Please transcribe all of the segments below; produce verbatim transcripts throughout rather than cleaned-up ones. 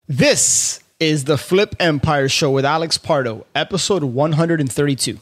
This is the Flip Empire Show with Alex Pardo, episode one hundred thirty-two.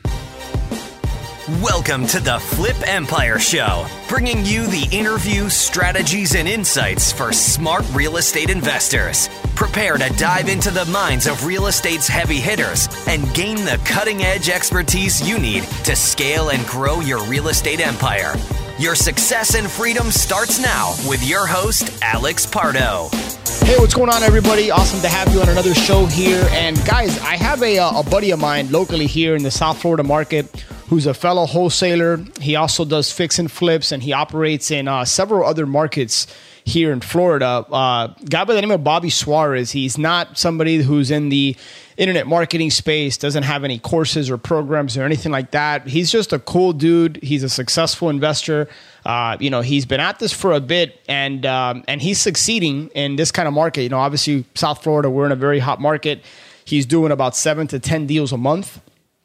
Welcome to the Flip Empire Show, bringing you the interviews, strategies, and insights for smart real estate investors. Prepare to dive into the minds of real estate's heavy hitters and gain the cutting-edge expertise you need to scale and grow your real estate empire. Your success and freedom starts now with your host, Alex Pardo. Hey, what's going on, everybody? Awesome to have you on another show here. And guys, I have a, a buddy of mine locally here in the South Florida market who's a fellow wholesaler. He also does fix and flips, and he operates in uh, several other markets here in Florida. Uh, guy by the name of Bobby Suarez. He's not somebody who's in the internet marketing space, doesn't have any courses or programs or anything like that. He's just a cool dude. He's a successful investor. Uh, you know, he's been at this for a bit, and um, and he's succeeding in this kind of market. You know, obviously, South Florida, we're in a very hot market. He's doing about seven to ten deals a month.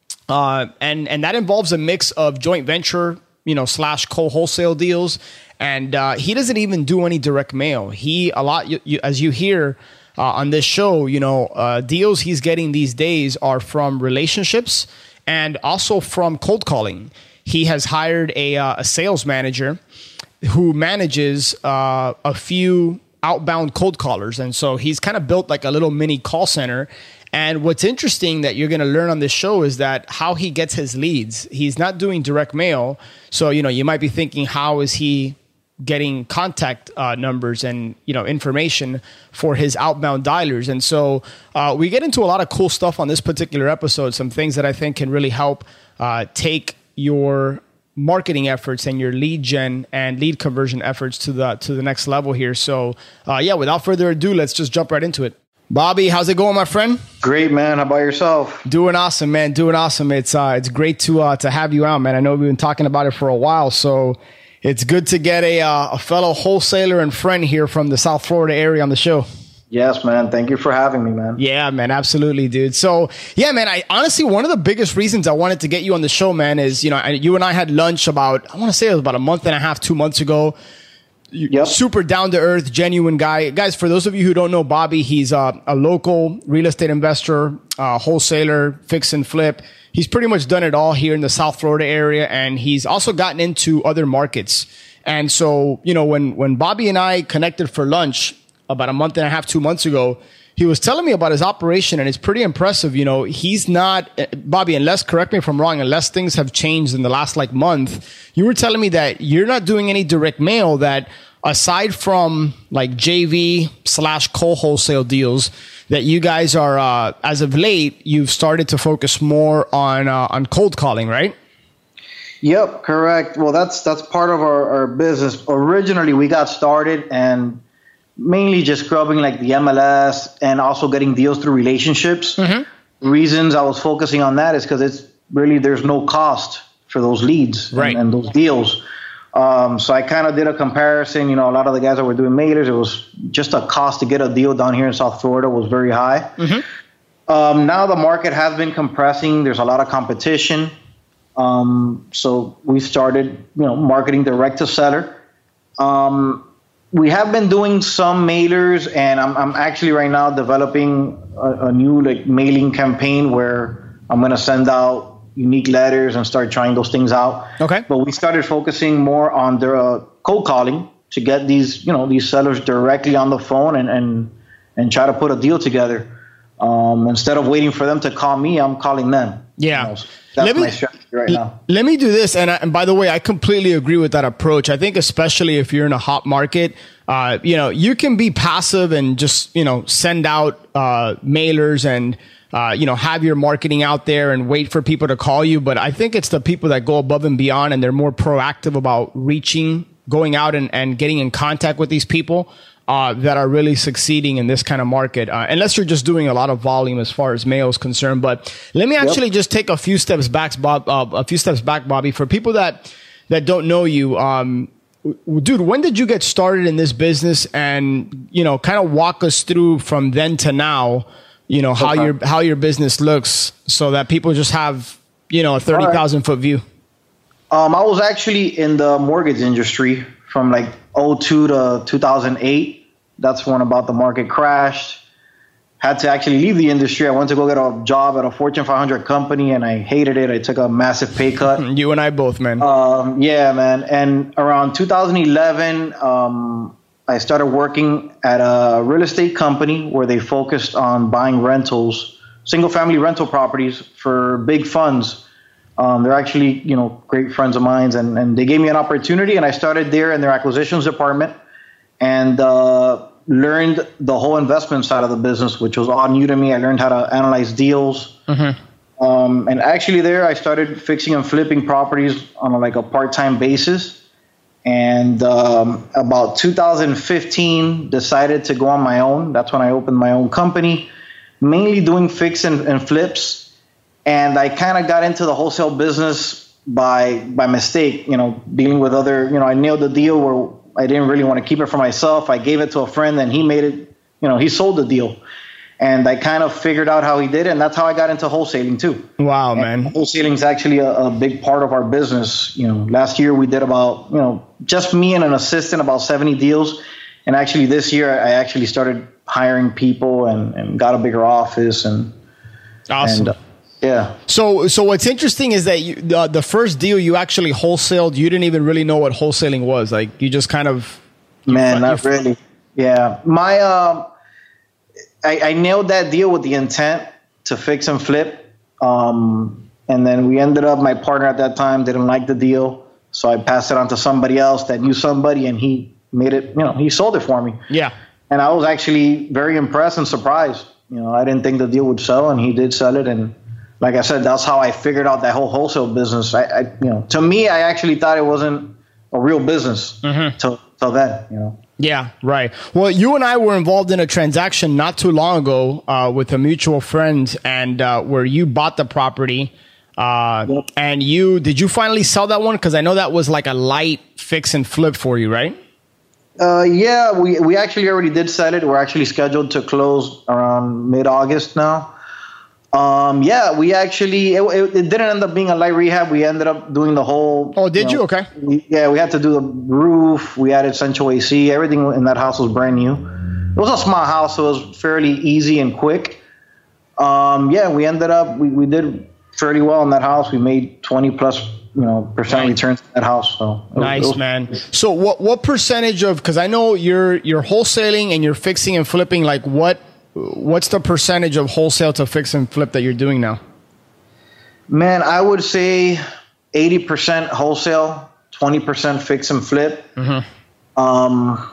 Uh, and, and that involves a mix of joint venture, you know, slash co-wholesale deals. And uh, he doesn't even do any direct mail. He, a lot, you, you, as you hear uh, on this show, you know, uh, deals he's getting these days are from relationships and also from cold calling. He has hired a, uh, a sales manager who manages uh, a few outbound cold callers. And so he's kind of built like a little mini call center. And what's interesting that you're going to learn on this show is that how he gets his leads. He's not doing direct mail. So, you know, you might be thinking, how is he getting contact uh, numbers and, you know, information for his outbound dialers? And so uh, we get into a lot of cool stuff on this particular episode, some things that I think can really help uh, take your marketing efforts and your lead gen and lead conversion efforts to the to the next level here. So, uh, yeah, without further ado, let's just jump right into it. Bobby, how's it going, my friend? Great, man. How about yourself? Doing awesome, man. Doing awesome. It's uh, it's great to uh, to have you out, man. I know we've been talking about it for a while, so it's good to get a uh, a fellow wholesaler and friend here from the South Florida area on the show. Yes, man. Thank you for having me, man. Yeah, man. Absolutely, dude. So, yeah, man, I honestly, one of the biggest reasons I wanted to get you on the show, man, is, you know, you and I had lunch about, I want to say it was about a month and a half, two months ago. Yep. Super down-to-earth, genuine guy. Guys, for those of you who don't know Bobby, he's uh, a local real estate investor, uh, wholesaler, fix and flip. He's pretty much done it all here in the South Florida area, and he's also gotten into other markets. And so, you know, when, when Bobby and I connected for lunch about a month and a half, two months ago, he was telling me about his operation, and it's pretty impressive. You know, he's not, Bobby, unless, correct me if I'm wrong, unless things have changed in the last like month, you were telling me that you're not doing any direct mail, that aside from like J V slash co-wholesale deals, that you guys are, uh, as of late, you've started to focus more on, uh, on cold calling, right? Yep, correct. Well, that's, that's part of our, our business. Originally, we got started and mainly just scrubbing like the M L S and also getting deals through relationships. Mm-hmm. Reasons I was focusing on that is because it's really, there's no cost for those leads right. and, and those deals. Um, so I kind of did a comparison. You know, a lot of the guys that were doing mailers, it was just a cost to get a deal down here in South Florida was very high. Mm-hmm. Um, now the market has been compressing. There's a lot of competition. Um, so we started, you know, marketing direct to seller. Um, We have been doing some mailers, and I'm, I'm actually right now developing a, a new like mailing campaign where I'm going to send out unique letters and start trying those things out. Okay. But we started focusing more on the uh, cold calling to get these, you know, these sellers directly on the phone and and, and try to put a deal together. Um, instead of waiting for them to call me, I'm calling them. Yeah. You know, so that's let me, my strategy right now. Let me do this. And, I, and by the way, I completely agree with that approach. I think especially if you're in a hot market, uh, you know, you can be passive and just, you know, send out uh, mailers and, uh, you know, have your marketing out there and wait for people to call you. But I think it's the people that go above and beyond and they're more proactive about reaching, going out and, and getting in contact with these people. Uh, that are really succeeding in this kind of market, uh, unless you're just doing a lot of volume as far as mail is concerned. But let me actually yep. just take a few steps back, Bob. Uh, a few steps back, Bobby. For people that that don't know you, um, dude, when did you get started in this business? And you know, kind of walk us through from then to now. You know how okay. your how your business looks, so that people just have you know a thirty thousand right. foot view. Um, I was actually in the mortgage industry from like oh two to two thousand eight. That's when about the market crashed. had to actually leave the industry. I went to go get a job at a Fortune five hundred company, and I hated it. I took a massive pay cut. You and I both, man. Um, yeah, man. And around two thousand eleven, um, I started working at a real estate company where they focused on buying rentals, single-family rental properties for big funds. Um, they're actually, you know, great friends of mine, and, and they gave me an opportunity, and I started there in their acquisitions department, and uh, learned the whole investment side of the business, which was all new to me. I learned how to analyze deals. Mm-hmm. Um, and actually there I started fixing and flipping properties on a, like a part-time basis. And um, about two thousand fifteen, decided to go on my own. That's when I opened my own company, mainly doing fix and, and flips. And I kind of got into the wholesale business by by mistake, you know, dealing with other, you know, I nailed the deal where I didn't really want to keep it for myself. I gave it to a friend, and he made it, you know, he sold the deal. And I kind of figured out how he did it, and that's how I got into wholesaling too. Wow, and man. Wholesaling is actually a, a big part of our business. You know, last year we did about, you know, just me and an assistant, about seventy deals. And actually this year I actually started hiring people and, and got a bigger office. And awesome. And, uh, yeah. So, so what's interesting is that you, uh, the first deal you actually wholesaled, you didn't even really know what wholesaling was. Like, you just kind of, man, not really. Yeah, my, um, I, I nailed that deal with the intent to fix and flip, um, and then we ended up. My partner at that time didn't like the deal, so I passed it on to somebody else that knew somebody, and he made it. You know, he sold it for me. Yeah, and I was actually very impressed and surprised. You know, I didn't think the deal would sell, and he did sell it, and like I said, that's how I figured out that whole wholesale business. I, I you know, to me, I actually thought it wasn't a real business mm-hmm. till, till then, you know. Yeah, right. Well, you and I were involved in a transaction not too long ago uh, with a mutual friend, and uh, where you bought the property. Uh, yep. And you, did you finally sell that one? Because I know that was like a light fix and flip for you, right? Uh, yeah, we, we actually already did sell it. We're actually scheduled to close around mid-August now. Um, yeah, we actually, it, it, it didn't end up being a light rehab. We ended up doing the whole. Oh, did you? Know, you? Okay. We, yeah, we had to do the roof. We added central A C. Everything in that house was brand new. It was a small house, so it was fairly easy and quick. Um, yeah, we ended up, we, we did fairly well in that house. We made twenty plus, you know, percent right. returns in that house. So it nice, was, was, man. So what, what percentage of, cause I know you're, you're wholesaling and you're fixing and flipping, like what, What's the percentage of wholesale to fix and flip that you're doing now? Man, I would say eighty percent wholesale, twenty percent fix and flip. Mm-hmm. Um,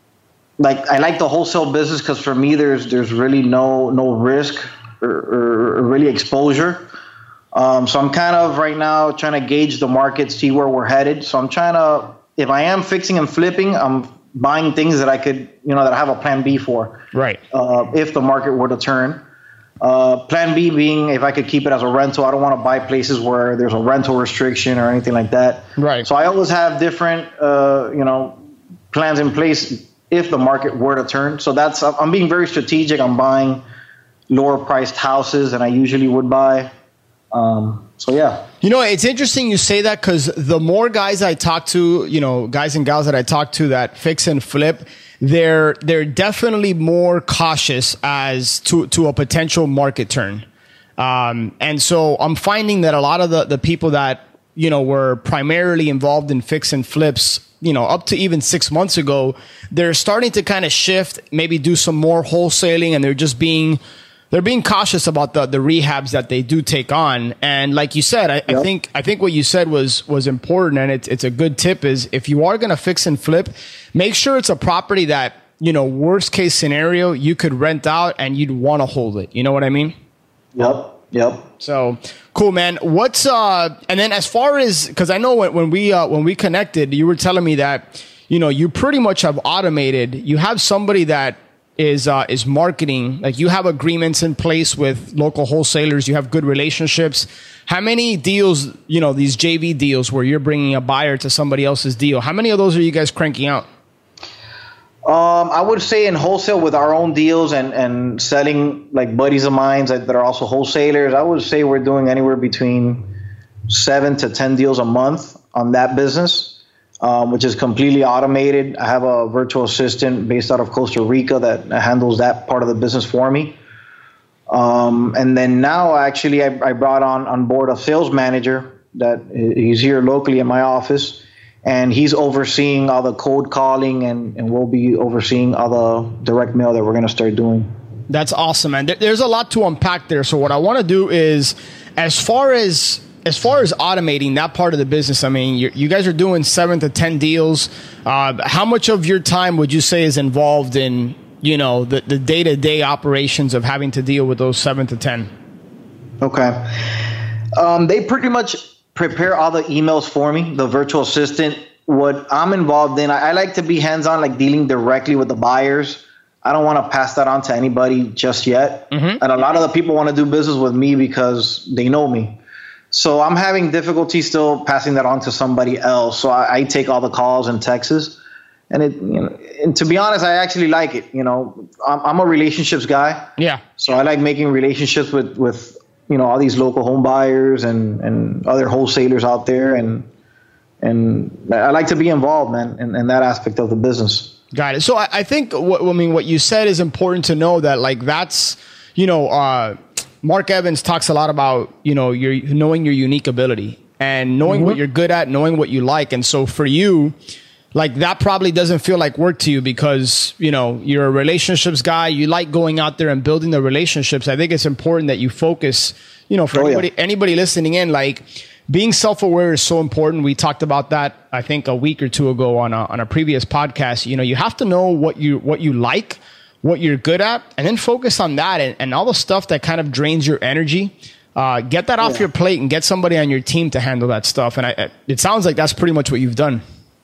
like I like the wholesale business because for me, there's there's really no no risk or, or, or really exposure. Um, so I'm kind of right now trying to gauge the market, see where we're headed. So I'm trying to, if I am fixing and flipping, I'm buying things that I could, you know, that I have a plan B for. Right. Uh, if the market were to turn. Uh, plan B being if I could keep it as a rental. I don't want to buy places where there's a rental restriction or anything like that. Right. So I always have different, uh, you know, plans in place if the market were to turn. So that's, I'm being very strategic. I'm buying lower priced houses than I usually would buy. Um, so yeah. You know, it's interesting you say that because the more guys I talk to, you know, guys and gals that I talk to that fix and flip, they're they're definitely more cautious as to to a potential market turn. Um, and so I'm finding that a lot of the, the people that, you know, were primarily involved in fix and flips, you know, up to even six months ago, they're starting to kind of shift, maybe do some more wholesaling, and they're just being They're being cautious about the, the rehabs that they do take on. And like you said, I, yep. I think I think what you said was was important, and it's it's a good tip is if you are going to fix and flip, make sure it's a property that, you know, worst case scenario, you could rent out and you'd want to hold it. You know what I mean? Yep. Yep. So cool, man. What's uh and then as far as, because I know when, when we uh, when we connected, you were telling me that, you know, you pretty much have automated. You have somebody that is uh, is marketing, like you have agreements in place with local wholesalers, you have good relationships. How many deals, you know, these J V deals where you're bringing a buyer to somebody else's deal, how many of those are you guys cranking out? Um, I would say in wholesale with our own deals and, and selling like buddies of mine that, that are also wholesalers, I would say we're doing anywhere between seven to ten deals a month on that business. Um, which is completely automated. I have a virtual assistant based out of Costa Rica that handles that part of the business for me. Um, and then now, actually, I, I brought on, on board a sales manager that he's here locally in my office, and he's overseeing all the cold calling, and, and we'll be overseeing all the direct mail that we're going to start doing. That's awesome, man. There's a lot to unpack there. So what I want to do is, as far as as far as automating that part of the business, I mean, you, you guys are doing seven to ten deals. Uh, how much of your time would you say is involved in, you know, the, the day-to-day operations of having to deal with those seven to ten? Okay. Um, they pretty much prepare all the emails for me, the virtual assistant. What I'm involved in, I, I like to be hands-on, like dealing directly with the buyers. I don't want to pass that on to anybody just yet. Mm-hmm. And a lot of the people want to do business with me because they know me. So I'm having difficulty still passing that on to somebody else. So I, I take all the calls and texts. And it, you know, and to be honest, I actually like it. You know, I'm, I'm a relationships guy. Yeah. So I like making relationships with, with you know, all these local home buyers and, and other wholesalers out there. And and I like to be involved, man, in, in that aspect of the business. Got it. So I, I think what I mean, what you said is important to know, that like that's, you know, uh, Mark Evans talks a lot about, you know, your knowing your unique ability and knowing mm-hmm. what you're good at, knowing what you like. And so for you, like that probably doesn't feel like work to you because, you know, you're a relationships guy. You like going out there and building the relationships. I think it's important that you focus, you know, for oh, anybody, yeah. anybody listening in, like, being self-aware is so important. We talked about that, I think, a week or two ago on a, on a previous podcast. You know, you have to know what you what you like, what you're good at, and then focus on that. And, and all the stuff that kind of drains your energy, uh, get that off yeah. your plate and get somebody on your team to handle that stuff. And I, it sounds like that's pretty much what you've done.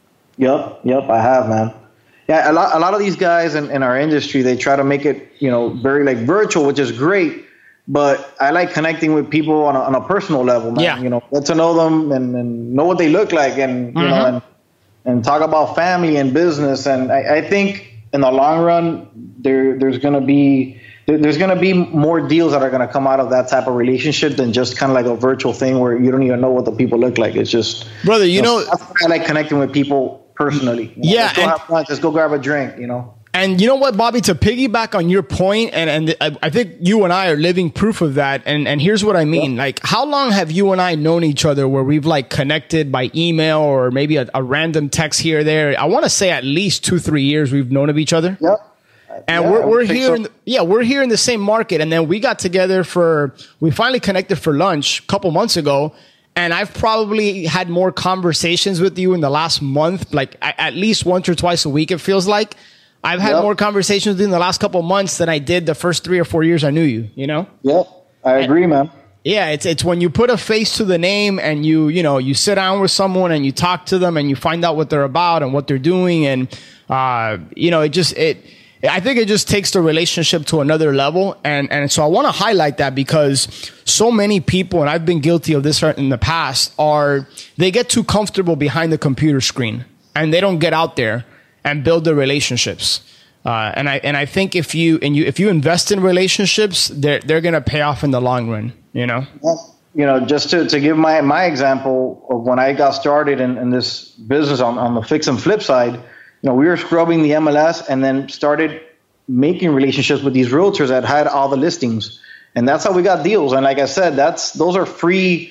Yep, yep, I have, man. Yeah, a lot, a lot of these guys in, in our industry, they try to make it, you know, very like virtual, which is great. But I like connecting with people on a, on a personal level, man. Yeah. You know, get to know them and, and know what they look like, and you mm-hmm. know, and and talk about family and business. And I, I think in the long run, there there's gonna be there, there's gonna be more deals that are gonna come out of that type of relationship than just kind of like a virtual thing where you don't even know what the people look like. It's just, brother, you, you know, know that's why I like connecting with people personally. You know? Yeah, let's go and- have lunch. Let's go grab a drink. You know. And you know what, Bobby, to piggyback on your point, and, and I, I think you and I are living proof of that. And, and here's what I mean. Like, how long have you and I known each other where we've like connected by email or maybe a, a random text here or there? I want to say at least two, three years we've known of each other. Yep. And yeah, we're, we're here, so. in the, yeah, we're here in the same market. And then we got together for, we finally connected for lunch a couple months ago. And I've probably had more conversations with you in the last month, like at least once or twice a week, it feels like. I've had yep. more conversations with you in the last couple of months than I did the first three or four years I knew you, you know? Yep. I agree, and, man. Yeah. It's, it's when you put a face to the name and you, you know, you sit down with someone and you talk to them and you find out what they're about and what they're doing. And, uh, you know, it just, it, I think it just takes the relationship to another level. And, and so I want to highlight that because so many people, and I've been guilty of this in the past, are they get too comfortable behind the computer screen and they don't get out there and build the relationships. Uh, and I and I think if you and you if you invest in relationships, they're they're gonna pay off in the long run. You know. Well, you know, just to, to give my, my example of when I got started in, in this business on, on the fix and flip side, you know, we were scrubbing the M L S and then started making relationships with these realtors that had all the listings, and that's how we got deals. And like I said, that's those are free.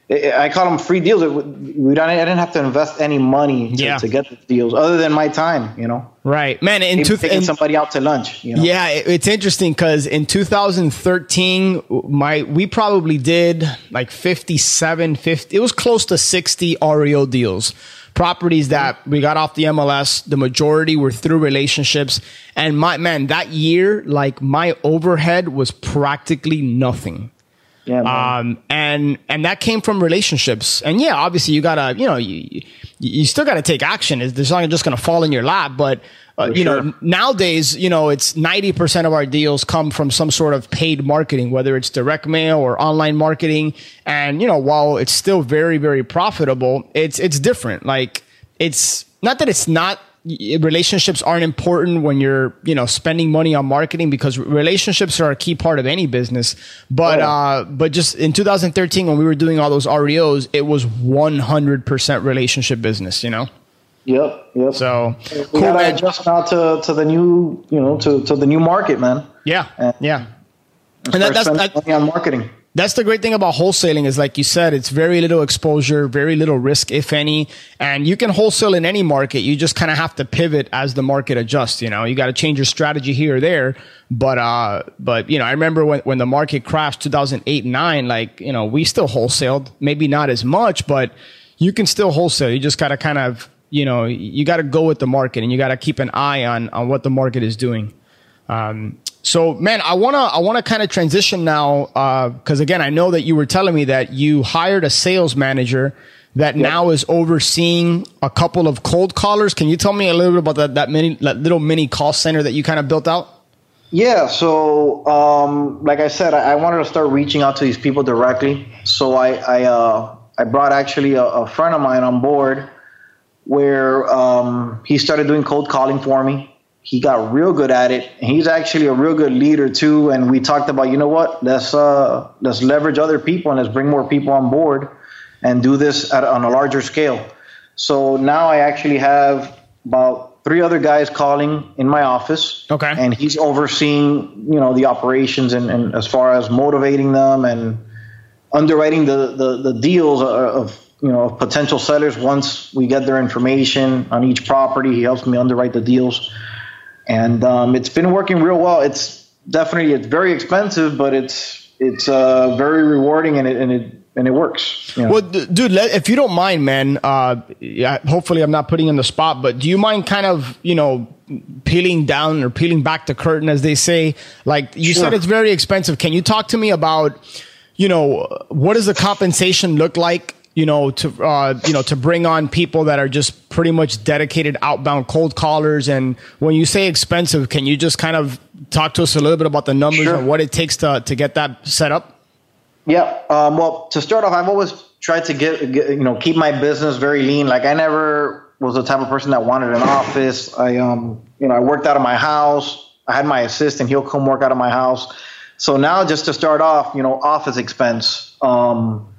I call them free deals. We don't. I didn't have to invest any money to, yeah. to get the deals, other than my time. You know, right, man. In two, two, taking in, somebody out to lunch. You know? Yeah, it, it's interesting because in two thousand thirteen, my we probably did like fifty-seven, fifty. It was close to sixty R E O deals, properties that we got off the M L S. The majority were through relationships, and my man, that year, like my overhead was practically nothing. Yeah, um, and, and that came from relationships. And yeah, obviously you gotta, you know, you, you still gotta take action. It's not just gonna fall in your lap, but, uh, you sure. know, nowadays, you know, it's ninety percent of our deals come from some sort of paid marketing, whether it's direct mail or online marketing. And, you know, while it's still very, very profitable, it's, it's different. Like it's not that it's not, relationships aren't important when you're, you know, spending money on marketing, because relationships are a key part of any business. But, oh. uh, but just in two thousand thirteen, when we were doing all those R E Os, it was one hundred percent relationship business, you know? Yep. Yep. So we cool, gotta man. adjust now to, to the new, you know, to, to the new market, man. Yeah. And, yeah. And, and that, that's that, money on marketing. That's the great thing about wholesaling is, like you said, it's very little exposure, very little risk, if any. And you can wholesale in any market. You just kind of have to pivot as the market adjusts. You know, you got to change your strategy here or there. But, uh, but, you know, I remember when, when the market crashed two thousand eight and nine, like, you know, we still wholesaled, maybe not as much, but you can still wholesale. You just got to kind of, you know, you got to go with the market, and you got to keep an eye on, on what the market is doing. Um, So, man, I want to I want to kind of transition now because, uh, again, I know that you were telling me that you hired a sales manager that yep. now is overseeing a couple of cold callers. Can you tell me a little bit about that that, mini, that little mini call center that you kind of built out? Yeah. So, um, like I said, I, I wanted to start reaching out to these people directly. So I I, uh, I brought actually a, a friend of mine on board where um, he started doing cold calling for me. He got real good at it. He's actually a real good leader too. And we talked about, you know what, let's uh, let's leverage other people and let's bring more people on board and do this at, on a larger scale. So now I actually have about three other guys calling in my office. Okay. And he's overseeing, you know, the operations and, and as far as motivating them and underwriting the, the, the deals of, you know, of potential sellers. Once we get their information on each property, he helps me underwrite the deals. And um, it's been working real well. It's definitely it's very expensive, but it's it's uh, very rewarding, and it and it and it works. You know? Well, d- dude, let, if you don't mind, man. Uh, yeah, hopefully, I'm not putting you on the spot, but do you mind kind of you know peeling down or peeling back the curtain, as they say? Like you sure. said, it's very expensive. Can you talk to me about you know what does the compensation look like? You know, to uh, you know, to bring on people that are just pretty much dedicated outbound cold callers. And when you say expensive, can you just kind of talk to us a little bit about the numbers sure. and what it takes to to get that set up? Yeah. Um, well, to start off, I've always tried to get, get you know keep my business very lean. Like I never was the type of person that wanted an office. I um you know I worked out of my house. I had my assistant; he'll come work out of my house. So now, just to start off, you know, office expense. Um,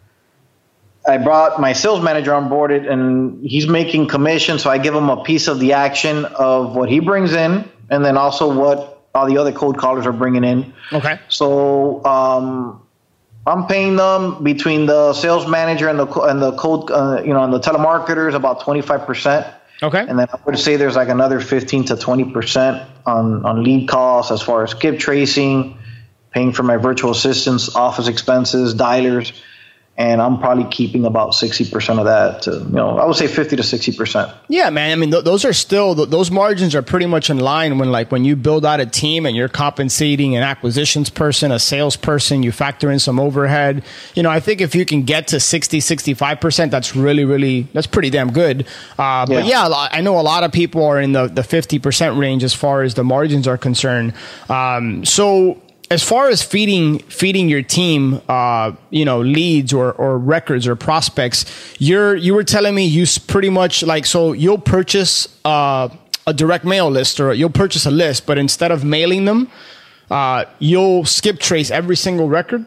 I brought my sales manager on board, and he's making commission. So I give him a piece of the action of what he brings in, and then also what all the other cold callers are bringing in. Okay. So um, I'm paying them between the sales manager and the and the cold, uh, you know, and the telemarketers about twenty-five percent. Okay. And then I would say there's like another fifteen to twenty percent on on lead costs as far as skip tracing, paying for my virtual assistants, office expenses, dialers. And I'm probably keeping about sixty percent of that to, you know, I would say fifty to sixty percent. Yeah, man. I mean, th- those are still, th- those margins are pretty much in line when, like, when you build out a team and you're compensating an acquisitions person, a salesperson, you factor in some overhead. You know, I think if you can get to sixty, sixty-five percent, that's really, really, that's pretty damn good. Uh, but yeah. yeah, I know a lot of people are in the, the fifty percent range as far as the margins are concerned. Um, so, as far as feeding feeding your team, uh, you know, leads or, or records or prospects, you're you were telling me you pretty much like so you'll purchase uh, a direct mail list or you'll purchase a list, but instead of mailing them, uh, you'll skip trace every single record.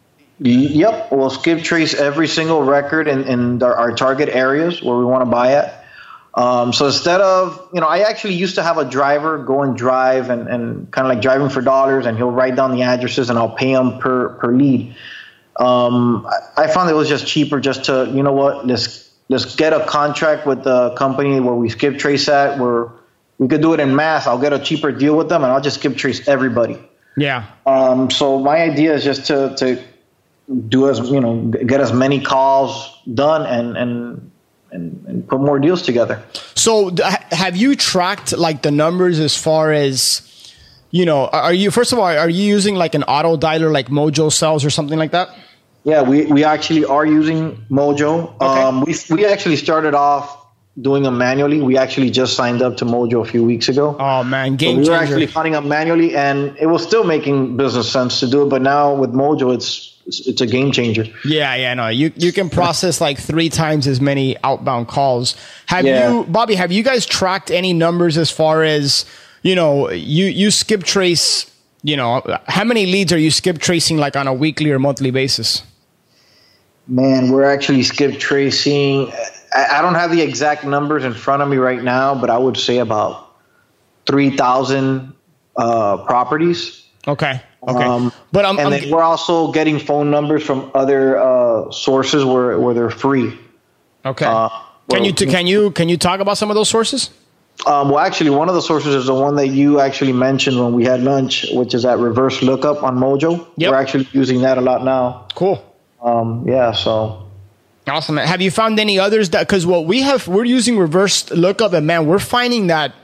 Yep, we'll skip trace every single record in, in our, our target areas where we want to buy at. Um, so instead of, you know, I actually used to have a driver go and drive and, and kind of like driving for dollars, and he'll write down the addresses and I'll pay him per, per lead. Um, I, I found it was just cheaper just to, you know what, let's, let's get a contract with the company where we skip trace at, where we could do it in mass. I'll get a cheaper deal with them and I'll just skip trace everybody. Yeah. Um, so my idea is just to, to do as, you know, get as many calls done and, and, And, and put more deals together. So have you tracked like the numbers as far as, you know, are you, first of all, are you using like an auto dialer like Mojo sells or something like that? Yeah, we, we actually are using Mojo. Okay. Um, we, we actually started off doing them manually. We actually just signed up to Mojo a few weeks ago. Oh man, game so we changer. were actually hunting them manually, and it was still making business sense to do it. But now with Mojo, it's It's, it's a game changer. Yeah, yeah, no. You you can process like three times as many outbound calls. Have yeah. you, Bobby, have you guys tracked any numbers as far as, you know, you, you skip trace, you know, how many leads are you skip tracing like on a weekly or monthly basis? Man, we're actually skip tracing. I, I don't have the exact numbers in front of me right now, but I would say about three thousand uh, properties. Okay. Okay. Um, but I'm, and I'm, then we're also getting phone numbers from other uh, sources where, where they're free. Okay. Uh, can you can you can you talk about some of those sources? Um, well, actually, one of the sources is the one that you actually mentioned when we had lunch, which is that reverse lookup on Mojo. Yep. We're actually using that a lot now. Cool. Um, yeah. So. Awesome. Have you found any others that, because what we have, we're using reverse lookup, and man, we're finding that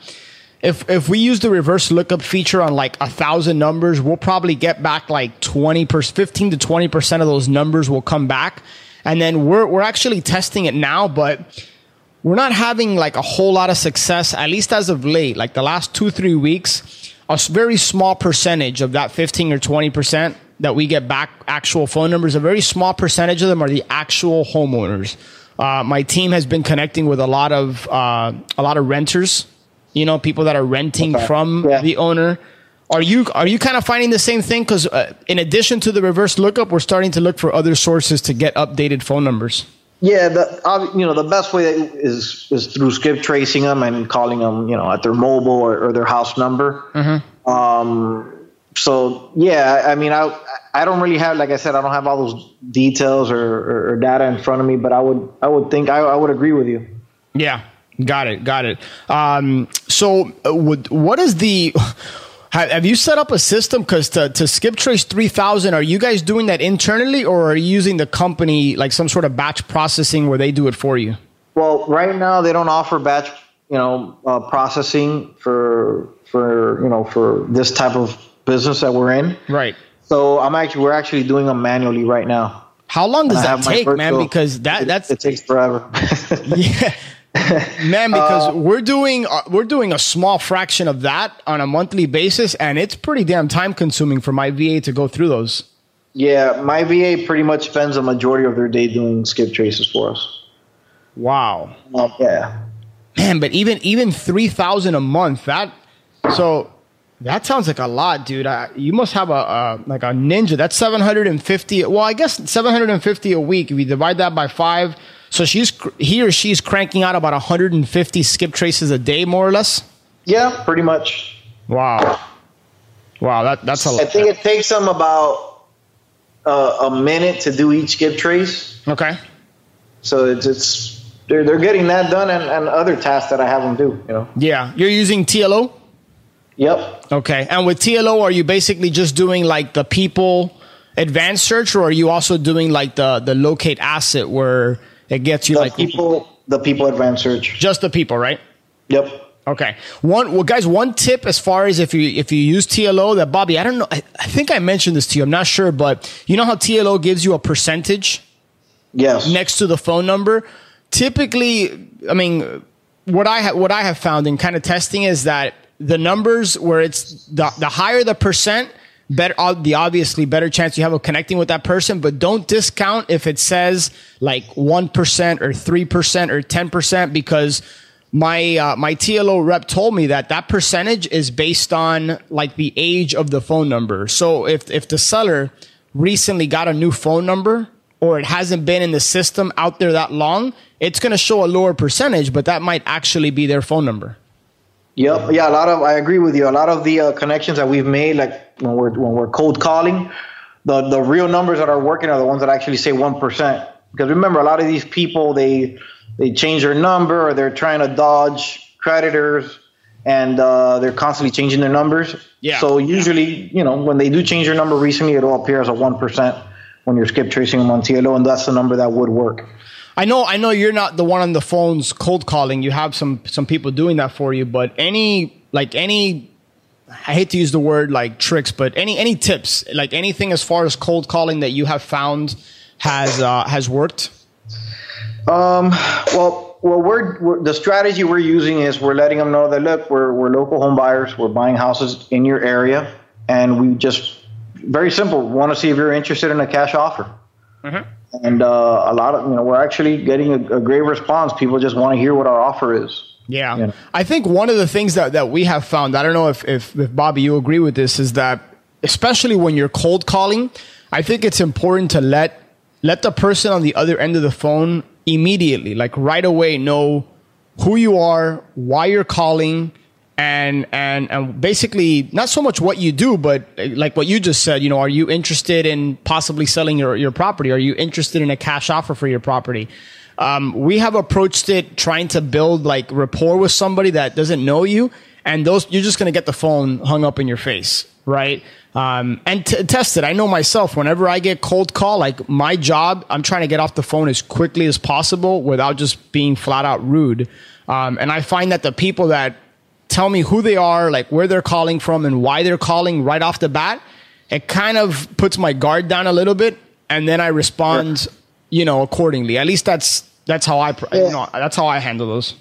if if we use the reverse lookup feature on like a thousand numbers, we'll probably get back like twenty percent, fifteen to twenty percent of those numbers will come back. And then we're we're actually testing it now, but we're not having like a whole lot of success, at least as of late, like the last two, three weeks, a very small percentage of that fifteen or twenty percent that we get back actual phone numbers, a very small percentage of them are the actual homeowners. Uh, my team has been connecting with a lot of uh, a lot of renters, you know, people that are renting okay. from yeah. the owner. Are you are you kind of finding the same thing? Because uh, in addition to the reverse lookup, we're starting to look for other sources to get updated phone numbers. Yeah, the uh, you know the best way is is through skip tracing them and calling them, you know, at their mobile or, or their house number. Mm-hmm. Um, so yeah, I mean, I I don't really have, like I said, I don't have all those details or, or, or data in front of me, but I would I would think I, I would agree with you. Yeah, got it, got it. Um, so uh, would, what is the have you set up a system? Because to, to skip trace three thousand, are you guys doing that internally, or are you using the company, like some sort of batch processing where they do it for you? Well, right now they don't offer batch, you know, uh, processing for for you know for this type of business that we're in. Right. So I'm actually we're actually doing them manually right now. How long does that take, man? Because that it, that's it takes forever. Yeah. Man, because uh, we're doing uh, we're doing a small fraction of that on a monthly basis, and it's pretty damn time consuming for my V A to go through those. Yeah, my V A pretty much spends a majority of their day doing skip traces for us. Wow. Um, yeah. Man, but even even three thousand a month, that so that sounds like a lot, dude. I, you must have a, a like a ninja. That's seven hundred and fifty. Well, I guess seven hundred and fifty a week. If you divide that by five. So she's he or she's cranking out about one hundred fifty skip traces a day, more or less? Yeah, pretty much. Wow. Wow, that, that's a lot. I think it takes them about uh, a minute to do each skip trace. Okay. So it's, it's they're, they're getting that done and, and other tasks that I have them do, you know. Yeah. You're using T L O? Yep. Okay. And with T L O, are you basically just doing like the people advanced search, or are you also doing like the, the locate asset where it gets you the like people, the people advanced search. Just the people, right? Yep. Okay. One, well, guys, one tip as far as if you if you use T L O, that Bobby, I don't know, I, I think I mentioned this to you. I'm not sure, but you know how T L O gives you a percentage? Yes. Next to the phone number. Typically, I mean, what I ha- what I have found in kind of testing is that the numbers where it's the the higher the percent, better, the obviously better chance you have of connecting with that person, but don't discount if it says like one percent or three percent or ten percent, because my, uh, my T L O rep told me that that percentage is based on like the age of the phone number. So if, if the seller recently got a new phone number or it hasn't been in the system out there that long, it's going to show a lower percentage, but that might actually be their phone number. Yep. Yeah. A lot of, I agree with you. A lot of the uh, connections that we've made, like when we're, when we're cold calling, the, the real numbers that are working are the ones that actually say one percent. Because remember, a lot of these people, they, they change their number or they're trying to dodge creditors and uh, they're constantly changing their numbers. Yeah. So usually, you know, when they do change their number recently, it'll appear as a one percent when you're skip tracing them on T L O, and that's the number that would work. I know, I know you're not the one on the phones cold calling. You have some, some people doing that for you, but any, like any, I hate to use the word like tricks, but any, any tips, like anything as far as cold calling that you have found has, uh, has worked? Um, well, well, we're, we're, the strategy we're using is we're letting them know that, look, we're, we're local home buyers. We're buying houses in your area. And we just, very simple, want to see if you're interested in a cash offer. Mm-hmm. And uh, a lot of, you know, we're actually getting a, a great response. People just want to hear what our offer is. Yeah. You know? I think one of the things that, that we have found, I don't know if, if, if Bobby, you agree with this, is that especially when you're cold calling, I think it's important to let, let the person on the other end of the phone immediately, like right away, know who you are, why you're calling, And, and and basically not so much what you do, but like what you just said, you know, are you interested in possibly selling your, your property? Are you interested in a cash offer for your property? Um, we have approached it trying to build like rapport with somebody that doesn't know you, and those you're just going to get the phone hung up in your face, right? Um, and to test it, I know myself, whenever I get cold call, like my job, I'm trying to get off the phone as quickly as possible without just being flat out rude. Um, and I find that the people that tell me who they are, like where they're calling from and why they're calling right off the bat, it kind of puts my guard down a little bit, and then I respond, sure. you know, accordingly. At least that's that's how I yeah. you know, that's how I handle those.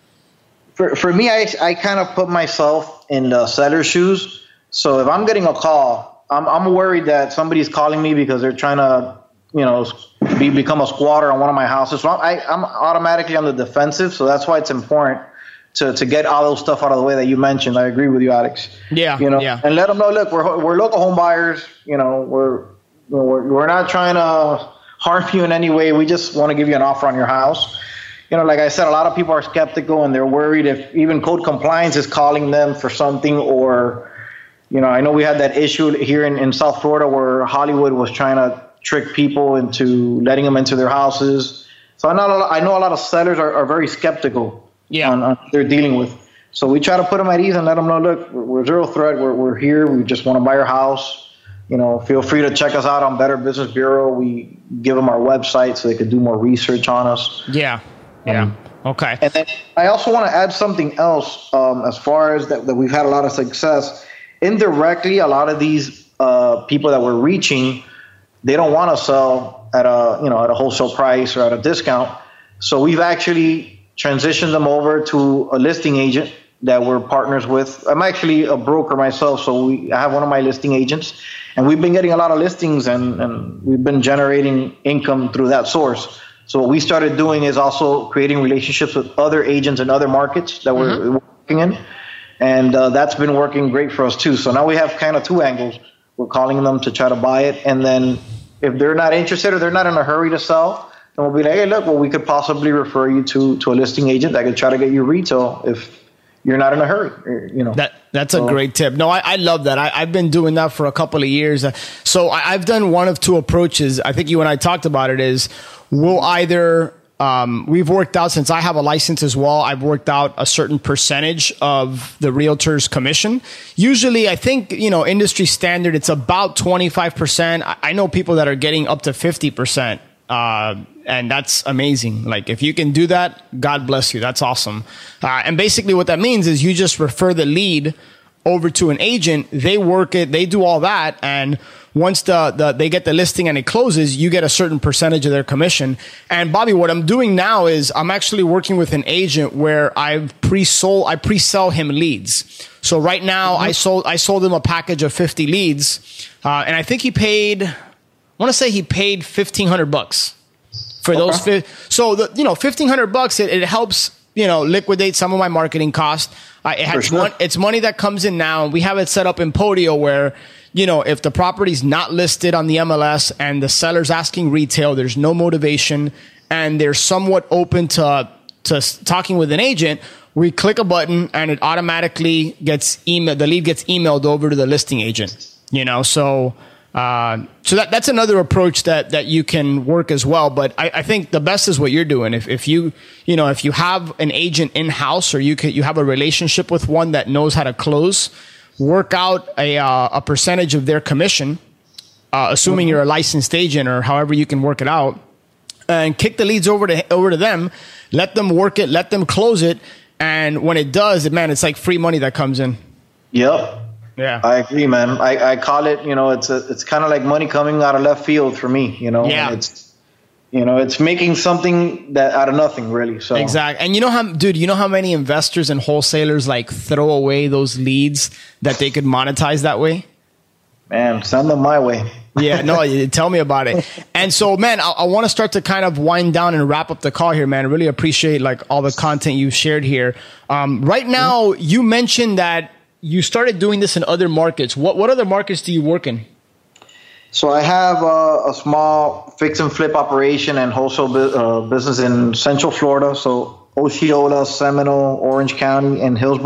For for me, I I kind of put myself in the seller's shoes. So if I'm getting a call, I'm I'm worried that somebody's calling me because they're trying to, you know, be become a squatter on one of my houses. So I I'm automatically on the defensive. So that's why it's important to, to get all those stuff out of the way that you mentioned. I agree with you, Alex. Yeah. You know, yeah. and let them know, look, we're we're local home buyers. You know, we're we're we're not trying to harm you in any way. We just want to give you an offer on your house. You know, like I said, a lot of people are skeptical and they're worried if even code compliance is calling them for something, or, you know, I know we had that issue here in, in South Florida where Hollywood was trying to trick people into letting them into their houses. So I know I know a lot of sellers are, are very skeptical. Yeah, on, on what they're dealing with. So we try to put them at ease and let them know, look, we're, we're zero threat. We're we're here. We just want to buy your house. You know, feel free to check us out on Better Business Bureau. We give them our website so they could do more research on us. Yeah, yeah, um, okay. And then I also want to add something else um, as far as that, that we've had a lot of success. Indirectly, a lot of these uh, people that we're reaching, they don't want to sell at a, you know, at a wholesale price or at a discount. So we've actually transition them over to a listing agent that we're partners with. I'm actually a broker myself, so we, I have one of my listing agents, and we've been getting a lot of listings, and, and we've been generating income through that source. So what we started doing is also creating relationships with other agents in other markets that mm-hmm. we're working in, and uh, that's been working great for us too. So now we have kind of two angles. We're calling them to try to buy it, and then if they're not interested or they're not in a hurry to sell, and we'll be like, hey, look, well, we could possibly refer you to, to a listing agent that could try to get you retail if you're not in a hurry. Or, you know, that that's a so, great tip. No, I, I love that. I, I've been doing that for a couple of years. So I, I've done one of two approaches. I think you and I talked about it. Is we'll either um, we've worked out, since I have a license as well, I've worked out a certain percentage of the realtor's commission. Usually, I think, you know, industry standard, it's about twenty-five percent. I, I know people that are getting up to fifty percent. Uh, and that's amazing. Like, if you can do that, God bless you. That's awesome. Uh, and basically what that means is you just refer the lead over to an agent. They work it, they do all that. And once the, the they get the listing and it closes, you get a certain percentage of their commission. And Bobby, what I'm doing now is I'm actually working with an agent where I've pre-sold, I pre-sell him leads. So right now mm-hmm. I sold, I sold him a package of fifty leads. Uh, and I think he paid, I want to say he paid fifteen hundred bucks for okay. those. Fi- so the, you know, fifteen hundred bucks, it, it helps, you know, liquidate some of my marketing costs. Uh, it has sure. one, it's money that comes in now, and we have it set up in Podio where, you know, if the property's not listed on the M L S and the seller's asking retail, there's no motivation, and they're somewhat open to to talking with an agent, we click a button and it automatically gets email. The lead gets emailed over to the listing agent. You know, so. Uh, so that that's another approach that, that you can work as well. But I, I think the best is what you're doing. If if you you know if you have an agent in house, or you can you have a relationship with one that knows how to close, work out a uh, a percentage of their commission, uh, assuming mm-hmm. you're a licensed agent or however you can work it out, and kick the leads over to over to them. Let them work it. Let them close it. And when it does, man, it's like free money that comes in. Yep. Yeah, I agree, man. I, I call it, you know, it's a, it's kind of like money coming out of left field for me, you know. Yeah. It's, you know, it's making something that out of nothing, really. So exactly. And you know how, dude, you know how many investors and wholesalers like throw away those leads that they could monetize that way? Man, send them my way. Yeah, no, tell me about it. And so, man, I, I want to start to kind of wind down and wrap up the call here, man. I really appreciate like all the content you've shared here. Um, right now, mm-hmm. you mentioned that you started doing this in other markets. What what other markets do you work in? So I have a, a small fix and flip operation and wholesale bu- uh, business in Central Florida. So Osceola, Seminole, Orange County, and Hillsborough.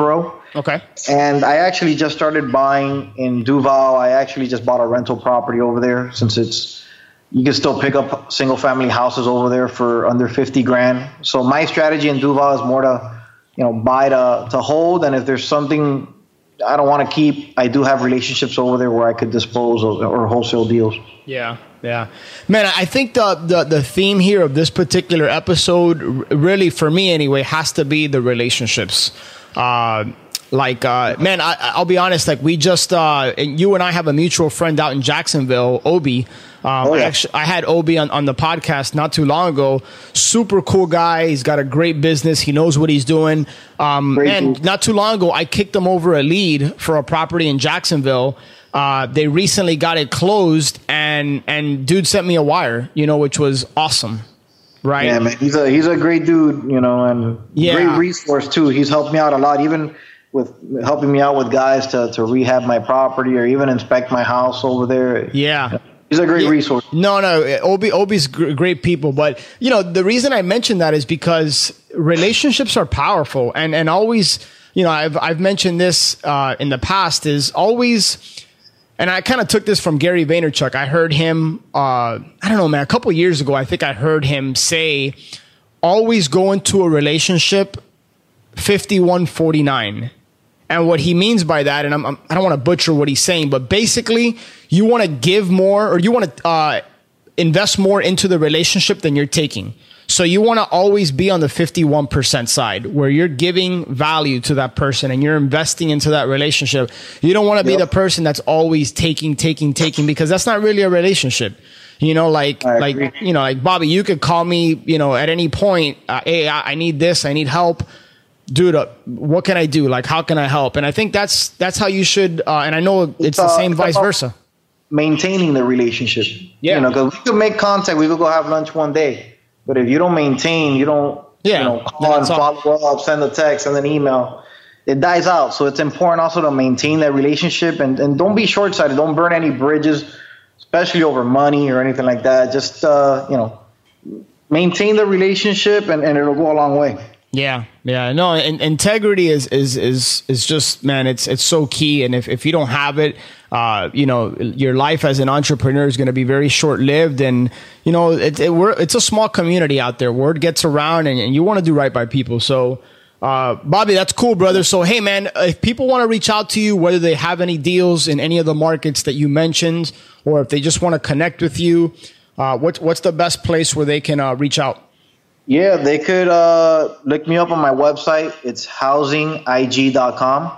Okay. And I actually just started buying in Duval. I actually just bought a rental property over there, since it's, you can still pick up single family houses over there for under fifty grand. So my strategy in Duval is more to, you know, buy to, to hold. And if there's something I don't want to keep, I do have relationships over there where I could dispose of or wholesale deals. Yeah. Yeah, man, I think the, the, the theme here of this particular episode, really for me anyway, has to be the relationships. Uh, like, uh, man, I, I'll be honest, like we just, uh, and you and I have a mutual friend out in Jacksonville, Obi. Um, oh, yeah. I, actually, I had Obi on, on the podcast not too long ago. Super cool guy. He's got a great business. He knows what he's doing. Um, and cool. Not too long ago, I kicked him over a lead for a property in Jacksonville. Uh, they recently got it closed, and and dude sent me a wire, you know, which was awesome, right? Yeah, man, he's a he's a great dude, you know, and yeah. great resource too. He's helped me out a lot, even with helping me out with guys to to rehab my property or even inspect my house over there. Yeah. He's a great yeah. resource. No, no, Obi Obi's gr- great people, but you know the reason I mentioned that is because relationships are powerful, and and always, you know, I've I've mentioned this uh, in the past is always. And I kind of took this from Gary Vaynerchuk. I heard him, uh, I don't know, man, a couple years ago, I think I heard him say, always go into a relationship fifty-one forty-nine. And what he means by that, and I'm, I'm, I don't want to butcher what he's saying, but basically you want to give more or you want to uh, invest more into the relationship than you're taking. So you want to always be on the fifty-one percent side where you're giving value to that person and you're investing into that relationship. You don't want to be yep. the person that's always taking, taking, taking, because that's not really a relationship. You know, like, like, you know, like Bobby, you could call me, you know, at any point, uh, hey, I, I need this, I need help. Dude, uh, what can I do? Like, how can I help? And I think that's, that's how you should, uh, and I know it's the same uh, vice versa. Maintaining the relationship. Yeah. You know, because we could make contact, we could go have lunch one day. But if you don't maintain, you don't, yeah, you know, call and follow up, send a text, send an email, it dies out. So it's important also to maintain that relationship and, and don't be short-sighted. Don't burn any bridges, especially over money or anything like that. Just, uh, you know, maintain the relationship and, and it'll go a long way. Yeah. Yeah. No, in, integrity is, is, is, is just, man, it's, it's so key. And if, if you don't have it, uh, you know, your life as an entrepreneur is going to be very short lived. And, you know, it, it, we're, it's a small community out there. Word gets around and, and you want to do right by people. So, uh, Bobby, that's cool, brother. So, hey, man, if people want to reach out to you, whether they have any deals in any of the markets that you mentioned, or if they just want to connect with you, uh, what's, what's the best place where they can uh, reach out? Yeah, they could uh, look me up on my website. It's housing I G dot com.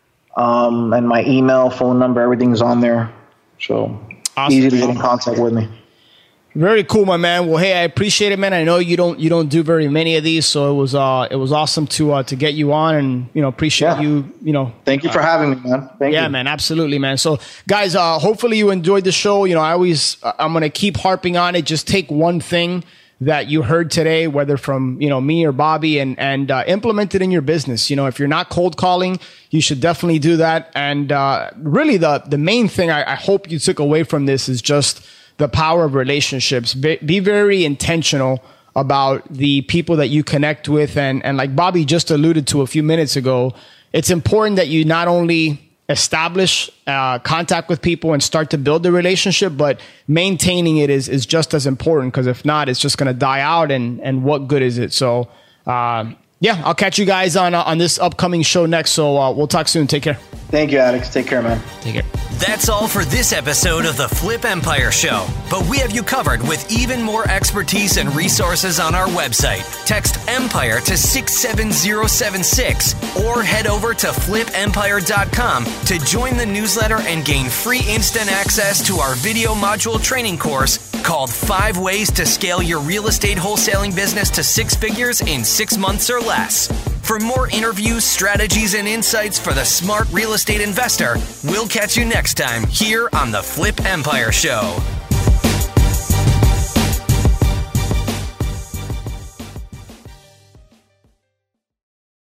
Um, and my email, phone number, everything's on there. So awesome. Easy to get in contact with me. Very cool, my man. Well, hey, I appreciate it, man. I know you don't you don't do very many of these, so it was uh it was awesome to uh, to get you on, and you know appreciate yeah. you you know. Thank you for uh, having me, man. Thank yeah, you. man, absolutely, man. So, guys, uh, hopefully you enjoyed the show. You know, I always uh, I'm gonna keep harping on it. Just take one thing that you heard today, whether from, you know, me or Bobby, and, and, uh, implement it in your business. You know, if you're not cold calling, you should definitely do that. And, uh, really the, the main thing I, I hope you took away from this is just the power of relationships. Be, be very intentional about the people that you connect with. And, and like Bobby just alluded to a few minutes ago, it's important that you not only establish uh, contact with people and start to build the relationship, but maintaining it is is just as important, because if not, it's just going to die out, and and what good is it? So uh, yeah, I'll catch you guys on uh, on this upcoming show next. So uh, we'll talk soon. Take care. Thank you, Alex. Take care, man. Take care. That's all for this episode of the Flip Empire Show, but we have you covered with even more expertise and resources on our website. Text EMPIRE to six seven zero seven six or head over to flip empire dot com to join the newsletter and gain free instant access to our video module training course called Five Ways to Scale Your Real Estate Wholesaling Business to Six Figures in Six Months or Less. For more interviews, strategies, and insights for the smart real estate investor, we'll catch you next time here on the Flip Empire Show.